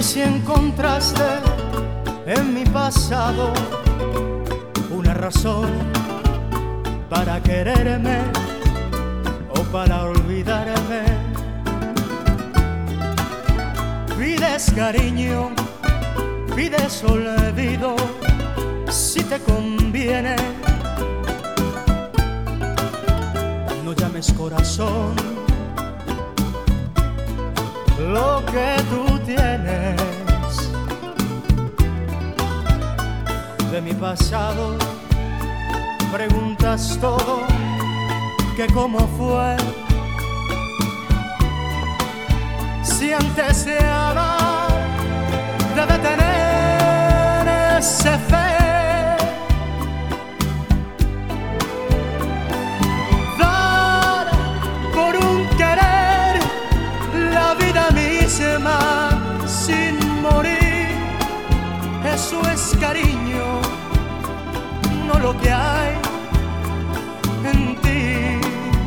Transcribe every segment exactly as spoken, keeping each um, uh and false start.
si encontraste en mi pasado una razón para quererme o para olvidarme. Pides cariño, pides olvido, si te conviene. No llames corazón lo que tú tienes. De mi pasado preguntas todo, que cómo fue. Si antes de amar debe tener ese fe. Dar por un querer la vida misma sin morir, eso es cariño, no lo que hay en ti.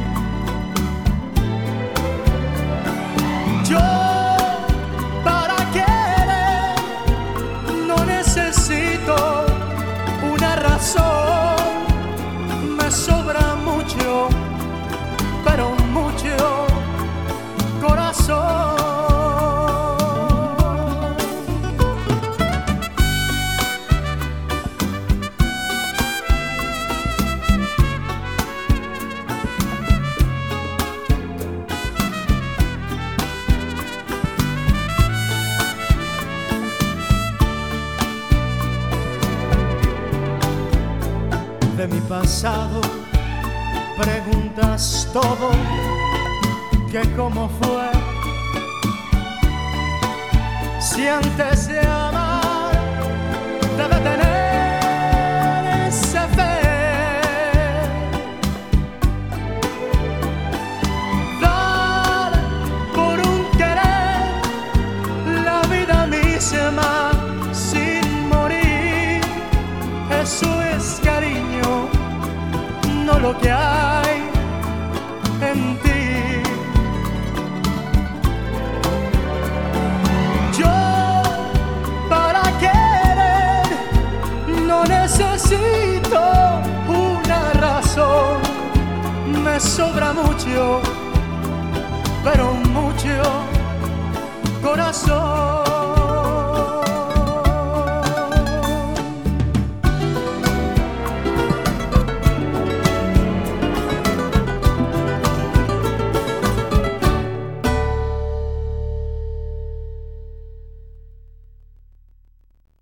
Yo para querer no necesito una razón, me sobra mucho, pero mucho corazón. De mi pasado preguntas todo, que cómo fue. Si antes de amar debe tener esa fe. Dar por un querer la vida misma sin morir, eso es cariño, no lo que hay en ti. Yo para querer no necesito una razón, me sobra mucho,